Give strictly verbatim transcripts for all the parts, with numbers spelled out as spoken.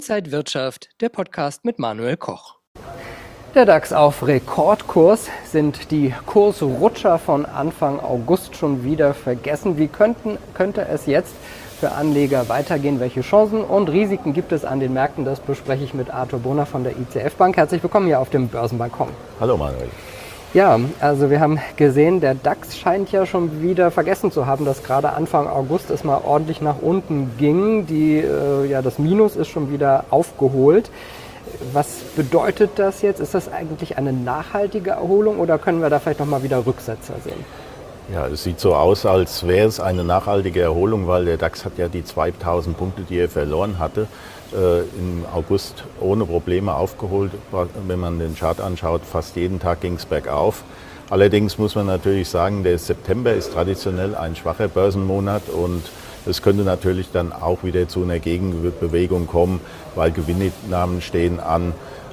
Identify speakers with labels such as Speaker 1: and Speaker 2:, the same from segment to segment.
Speaker 1: Inside Wirtschaft, der Podcast mit Manuel Koch.
Speaker 2: Der DAX auf Rekordkurs. Sind die Kursrutscher von Anfang August schon wieder vergessen? Wie könnten, könnte es jetzt für Anleger weitergehen? Welche Chancen und Risiken gibt es an den Märkten? Das bespreche ich mit Arthur Bohner von der I C F Bank. Herzlich willkommen hier auf dem Börsenbalkon.
Speaker 3: Hallo Manuel.
Speaker 2: Ja, also wir haben gesehen, der DAX scheint ja schon wieder vergessen zu haben, dass gerade Anfang August es mal ordentlich nach unten ging. Die, äh, ja, das Minus ist schon wieder aufgeholt. Was bedeutet das jetzt? Ist das eigentlich eine nachhaltige Erholung oder können wir da vielleicht nochmal wieder Rücksetzer sehen?
Speaker 3: Ja, es sieht so aus, als wäre es eine nachhaltige Erholung, weil der DAX hat ja die zweitausend Punkte, die er verloren hatte, äh, im August ohne Probleme aufgeholt. Wenn man den Chart anschaut, fast jeden Tag ging es bergauf. Allerdings muss man natürlich sagen, der September ist traditionell ein schwacher Börsenmonat und es könnte natürlich dann auch wieder zu einer Gegenbewegung kommen, weil Gewinnnahmen stehen an.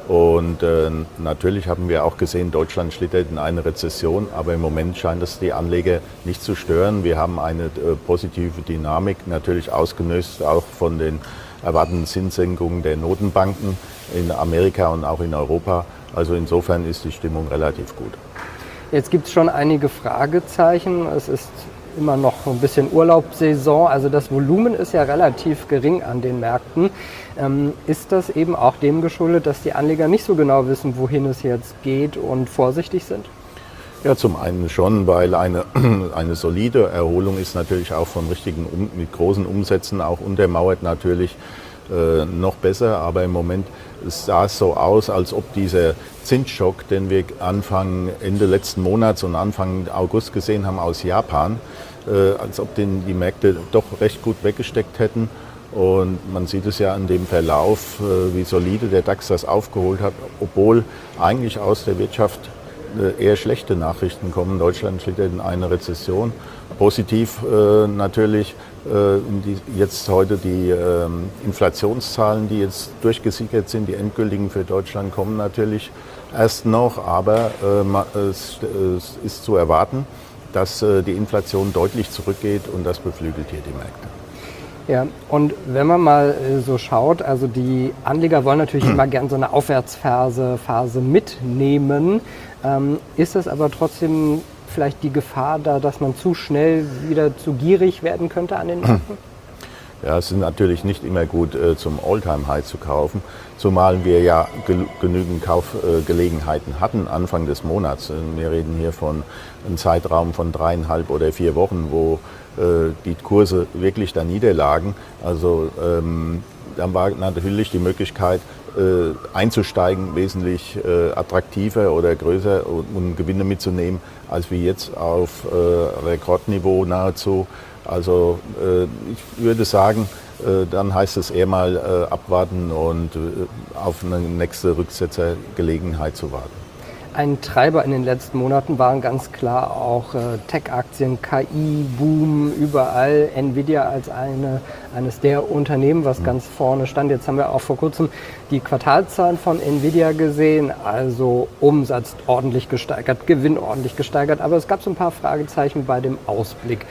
Speaker 3: Und äh, natürlich haben wir auch gesehen, Deutschland schlittert in eine Rezession, aber im Moment scheint es die Anleger nicht zu stören. Wir haben eine äh, positive Dynamik, natürlich ausgelöst auch von den erwarteten Zinssenkungen der Notenbanken in Amerika und auch in Europa. Also insofern ist die Stimmung relativ gut.
Speaker 2: Jetzt gibt es schon einige Fragezeichen. Es ist immer noch ein bisschen Urlaubssaison, also das Volumen ist ja relativ gering an den Märkten. Ähm, ist das eben auch dem geschuldet, dass die Anleger nicht so genau wissen, wohin es jetzt geht und vorsichtig sind?
Speaker 3: Ja, zum einen schon, weil eine, eine solide Erholung ist natürlich auch von richtigen, mit großen Umsätzen auch untermauert natürlich äh, noch besser, aber im Moment sah es so aus, als ob dieser Zinsschock, den wir Anfang, Ende letzten Monats und Anfang August gesehen haben aus Japan, äh, als ob den die Märkte doch recht gut weggesteckt hätten. Und man sieht es ja an dem Verlauf, äh, wie solide der DAX das aufgeholt hat, obwohl eigentlich aus der Wirtschaft äh, eher schlechte Nachrichten kommen. Deutschland schlittert in eine Rezession. Positiv äh, natürlich äh, die, jetzt heute die äh, Inflationszahlen, die jetzt durchgesickert sind, die endgültigen für Deutschland kommen natürlich erst noch, aber äh, es, es ist zu erwarten, dass äh, die Inflation deutlich zurückgeht und das beflügelt hier die Märkte.
Speaker 2: Ja, und wenn man mal so schaut, also die Anleger wollen natürlich immer gern so eine Aufwärtsphase Phase mitnehmen. Ähm, ist es aber trotzdem vielleicht die Gefahr da, dass man zu schnell wieder zu gierig werden könnte an den Märkten?
Speaker 3: Ja, es ist natürlich nicht immer gut, äh, zum All-Time-High zu kaufen, zumal wir ja ge- genügend Kaufgelegenheiten äh, hatten Anfang des Monats. Wir reden hier von einem Zeitraum von dreieinhalb oder vier Wochen, wo äh, die Kurse wirklich da niederlagen. Also ähm, dann war natürlich die Möglichkeit, äh, einzusteigen, wesentlich äh, attraktiver oder größer und, und Gewinne mitzunehmen, als wir jetzt auf äh, Rekordniveau nahezu. Also äh, ich würde sagen, äh, dann heißt es eher mal äh, abwarten und äh, auf eine nächste Rücksetzergelegenheit zu warten.
Speaker 2: Ein Treiber in den letzten Monaten waren ganz klar auch äh, Tech-Aktien, K I-Boom, überall Nvidia als eine, eines der Unternehmen, was mhm. ganz vorne stand. Jetzt haben wir auch vor kurzem die Quartalszahlen von Nvidia gesehen, also Umsatz ordentlich gesteigert, Gewinn ordentlich gesteigert, aber es gab so ein paar Fragezeichen bei dem Ausblick.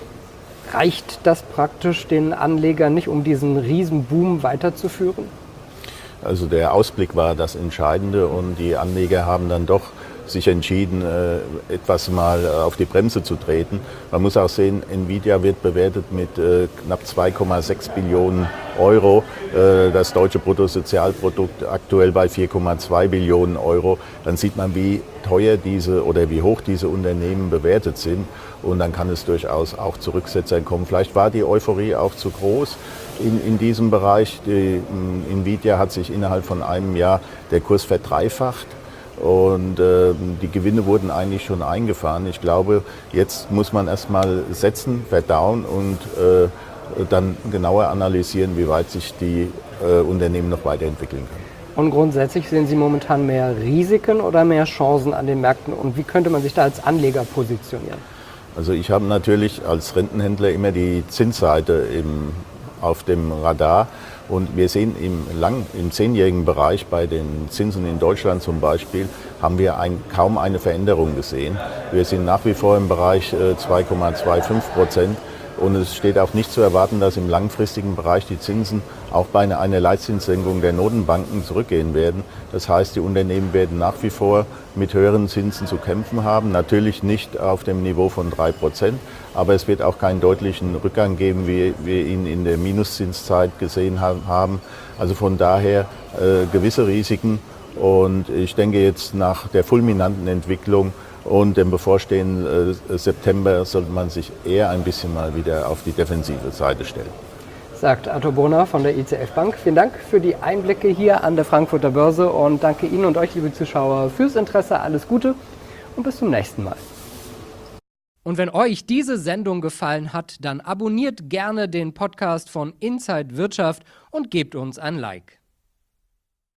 Speaker 2: Reicht das praktisch den Anlegern nicht, um diesen Riesenboom weiterzuführen?
Speaker 3: Also der Ausblick war das Entscheidende und die Anleger haben dann doch sich entschieden, etwas mal auf die Bremse zu treten. Man muss auch sehen, Nvidia wird bewertet mit knapp zwei Komma sechs Billionen Euro. Das deutsche Bruttosozialprodukt aktuell bei vier Komma zwei Billionen Euro. Dann sieht man, wie teuer diese oder wie hoch diese Unternehmen bewertet sind. Und dann kann es durchaus auch zu Rücksetzern kommen. Vielleicht war die Euphorie auch zu groß in, in diesem Bereich. Die, Nvidia hat sich innerhalb von einem Jahr der Kurs verdreifacht. Und äh, die Gewinne wurden eigentlich schon eingefahren. Ich glaube, jetzt muss man erstmal setzen, verdauen und äh, dann genauer analysieren, wie weit sich die äh, Unternehmen noch weiterentwickeln können.
Speaker 2: Und grundsätzlich sehen Sie momentan mehr Risiken oder mehr Chancen an den Märkten? Und wie könnte man sich da als Anleger positionieren?
Speaker 3: Also ich habe natürlich als Rentenhändler immer die Zinsseite im, auf dem Radar. Und wir sehen im, lang, im zehnjährigen Bereich bei den Zinsen in Deutschland zum Beispiel, haben wir ein, kaum eine Veränderung gesehen. Wir sind nach wie vor im Bereich äh, zwei Komma fünfundzwanzig Prozent. Und es steht auch nicht zu erwarten, dass im langfristigen Bereich die Zinsen auch bei einer, einer Leitzinssenkung der Notenbanken zurückgehen werden. Das heißt, die Unternehmen werden nach wie vor mit höheren Zinsen zu kämpfen haben. Natürlich nicht auf dem Niveau von drei Prozent, aber es wird auch keinen deutlichen Rückgang geben, wie wir ihn in der Minuszinszeit gesehen haben. Also von daher äh, gewisse Risiken. Und ich denke jetzt nach der fulminanten Entwicklung und dem bevorstehenden äh, September sollte man sich eher ein bisschen mal wieder auf die defensive Seite stellen.
Speaker 2: Sagt Arthur Brunner von der I C F Bank. Vielen Dank für die Einblicke hier an der Frankfurter Börse und danke Ihnen und euch, liebe Zuschauer, fürs Interesse. Alles Gute und bis zum nächsten Mal.
Speaker 1: Und wenn euch diese Sendung gefallen hat, dann abonniert gerne den Podcast von Inside Wirtschaft und gebt uns ein Like.